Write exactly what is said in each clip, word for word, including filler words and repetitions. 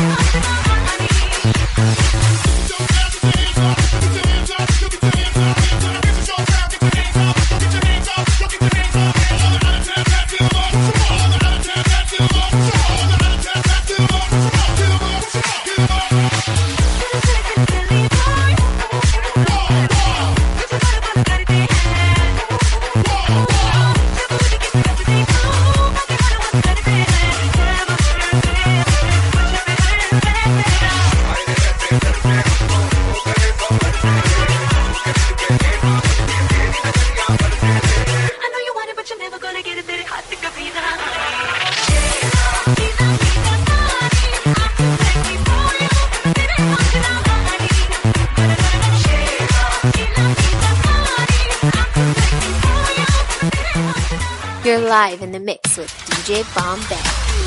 You're live in the mix with D J Bombay.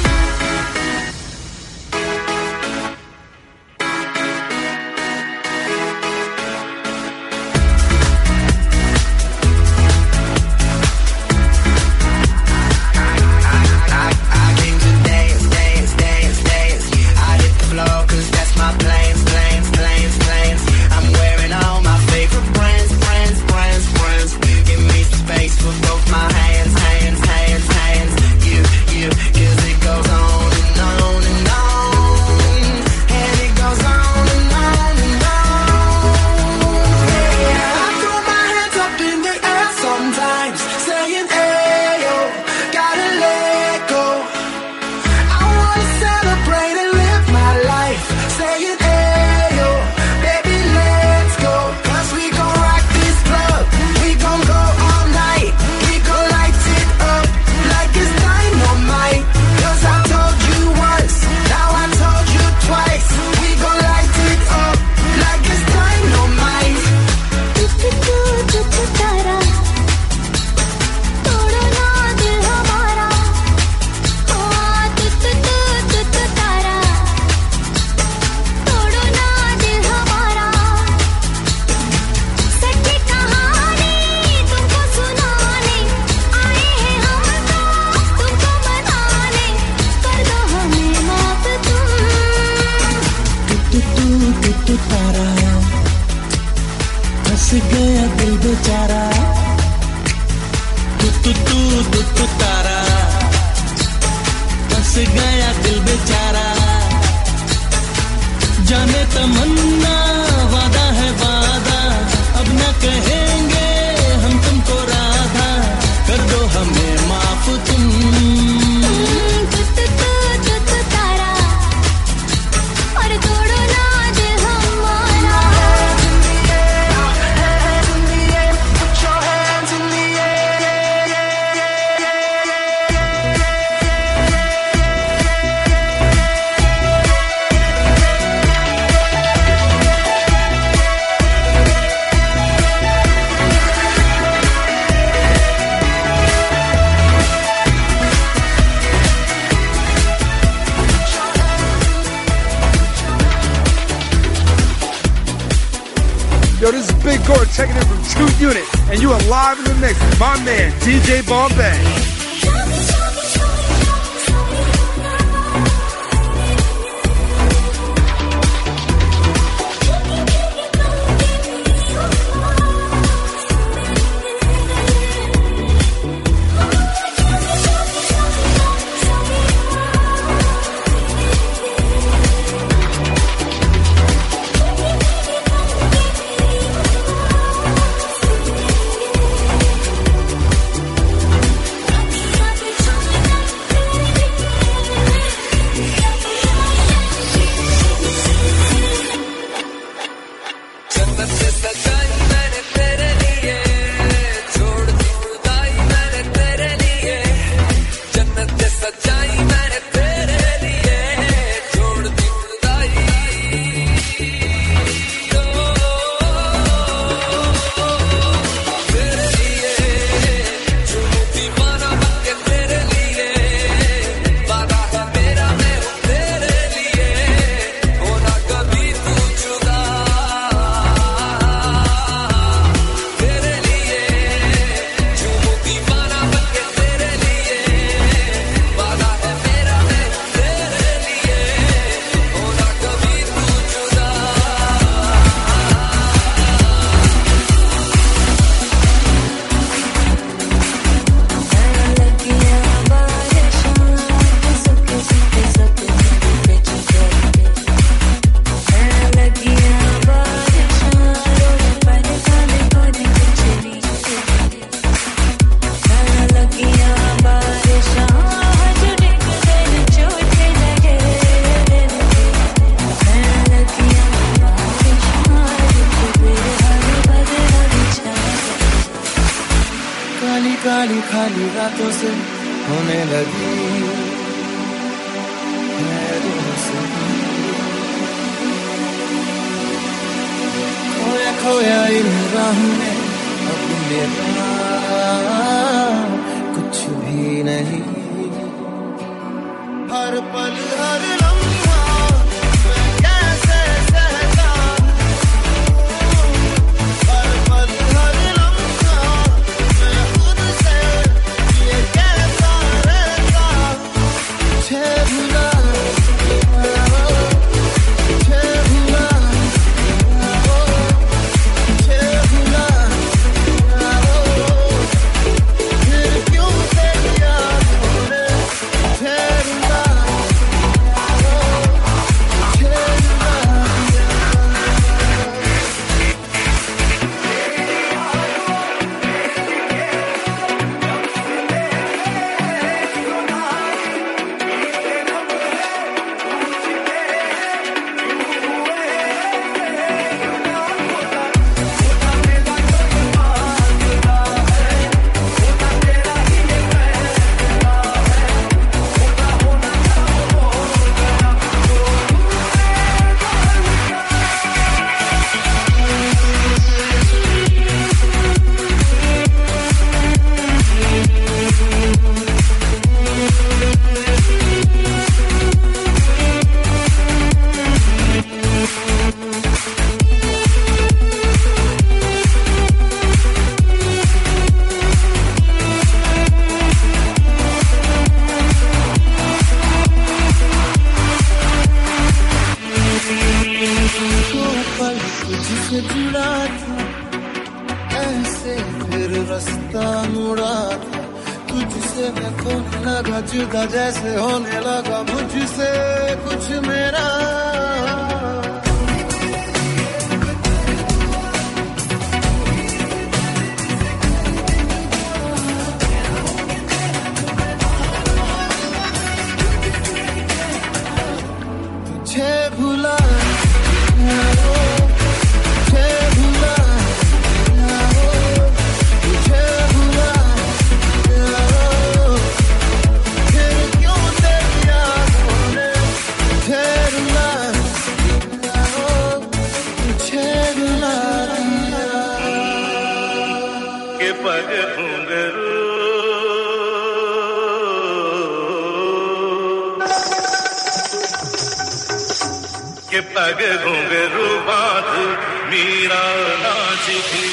Checking in from two Unit, and you are live in the mix with my man, D J Bombay. खाली रातों से होने लगी है दोस्ती खोया खोया इन राहों में अब मेरा कुछ भी नहीं हर पल हर लम्हा मैं कैसे सहता हर पल हर लम्हा मैं खुद से ये कैसा रहता मुझे भुला मुझे भुला मुझे भुला फिर क्यों तेरी यादों ने मुझे रुला तुझसे जुड़ा था ऐसे फिर रास्ता मुड़ा था तुझसे मैं खोने लगा जुदा जैसे होने लगा मुझसे कुछ मेरा तुझे भुला पग घुंघरू बांध मीरा नाचती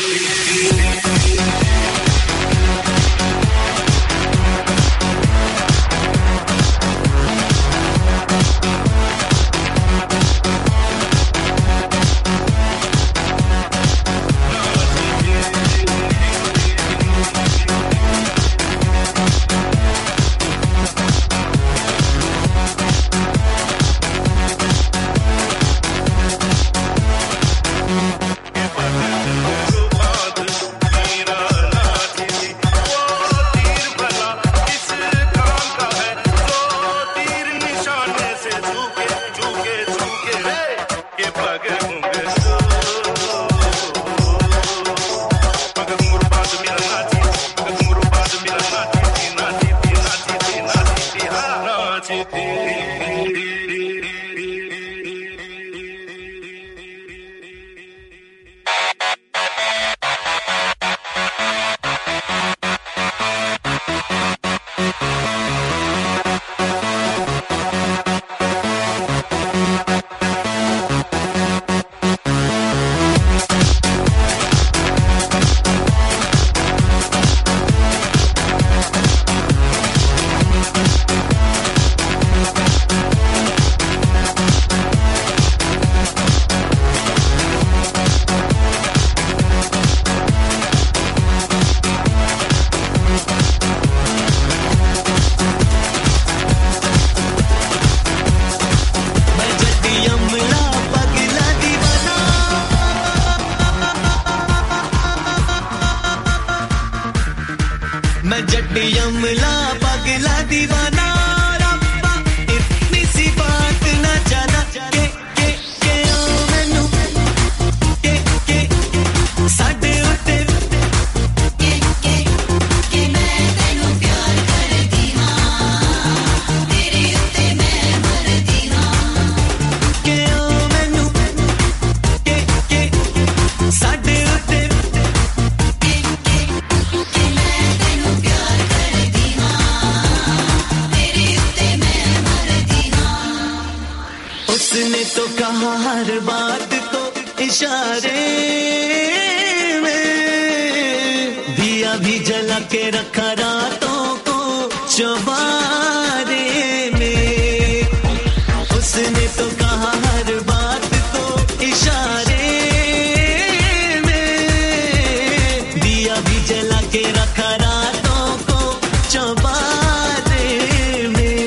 कहा हर बात को इशारे में, दिया भी जला के रखा रातों को चौबारे में। उसने तो कहा हर बात को इशारे में, दिया भी जला के रखा रातों को चौबारे में।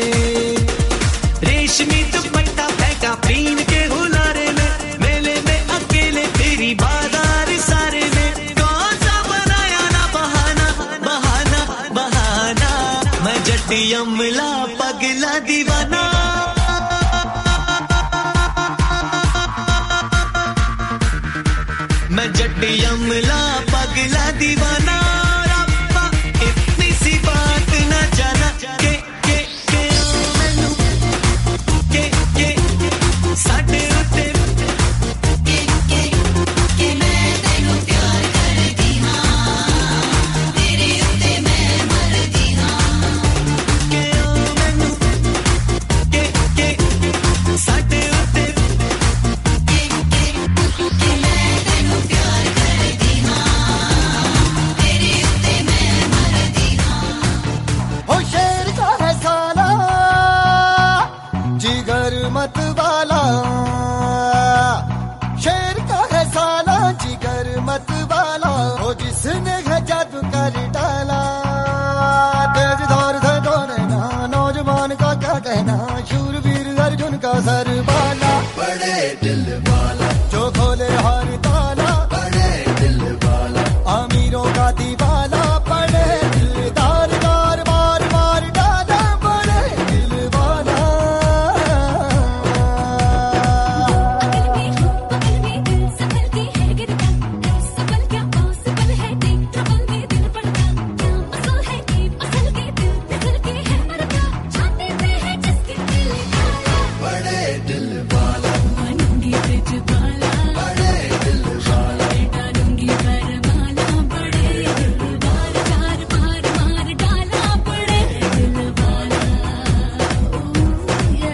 रेशमी दुपट्टा फेंका पीन के हुलारे में, मेले में अकेले तेरी बाजार सारे में। कौन सा बनाया ना बहाना बहाना बहाना, मैं जट्टी अमला पगला दीवाना। मैं जट्टी अमला पगला दीवाना। रब्बा इतनी सी बात न जाना के के के मैनू के के साडे उत्ते के के के मैं तैनू प्यार करदी हां, तेरे उत्ते मैं मरदी हां। के मैनू के के साडे उत्ते के के के मैं तैनू प्यार करदी हां, तेरे उत्ते मैं मरदी हां। हो शेर का है साला जिगर मत वाला, शेर का है साला जिगर मत वाला, हो जिसने है जादू कर डाला। तेज धार से दौड़ना नौजवान का क्या कहना, शूरवीर अर्जुन का सर वाला। बड़े दिल वाला जो खोले हर ताला, बड़े दिल वाला अमीरों का दीवाना। बड़े दिलदार दार बार बार डाला, बड़े दिल वाला। बगल में हो बगल में दिल संभल के है गिरता, संभल क्या पॉसिबल है देख ट्रबल में दिल पड़ता। क्या असल है कि असल के दिल फिसल के है मरता, छाती पे है जिसके दिल काला। बड़े दिल वाला बनूंगी तुझ वाला, बड़े दिल वाला डालूंगी बरमाला। बड़े दिल वाला चार बार मार डाला, बड़े दिल वाला। ओह ये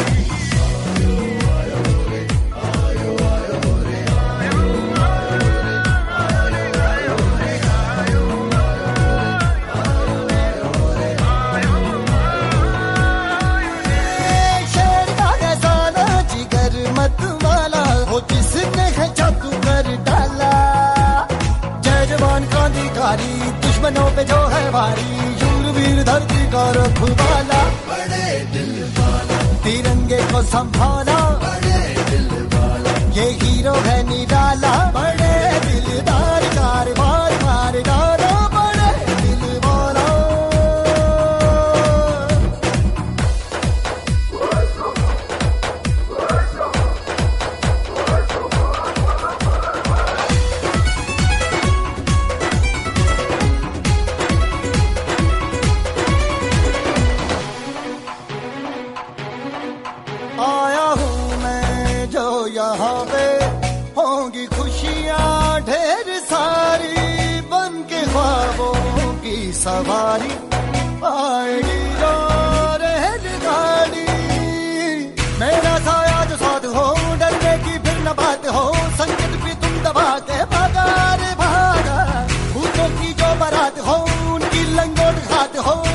शेर का है साला जिगर मत वाला, हो जिसने है जादू कर डाला। जय जवान क्रांतिकारी दुश्मनों पे जो है भारी, शूरवीर धरती का रखवाला। बड़े दिल वाला तिरंगे को संभाला, बड़े दिल वाला ये हीरो है निराला। बड़े दिलदार कारवार मार डाला, बड़े दिल वाला। आया हूँ मैं जो यहाँ पे, होंगी खुशियाँ ढेर सारी, बन के ख्वाबों की सवारी आएगी जो रेलगाड़ी। मेरा साया जो साथ हो, डरने की फिर न बात हो, संकट भी तुम दबा के भागा रे भागा। भूतों की जो बारात हो, उनकी लंगोट घात हो,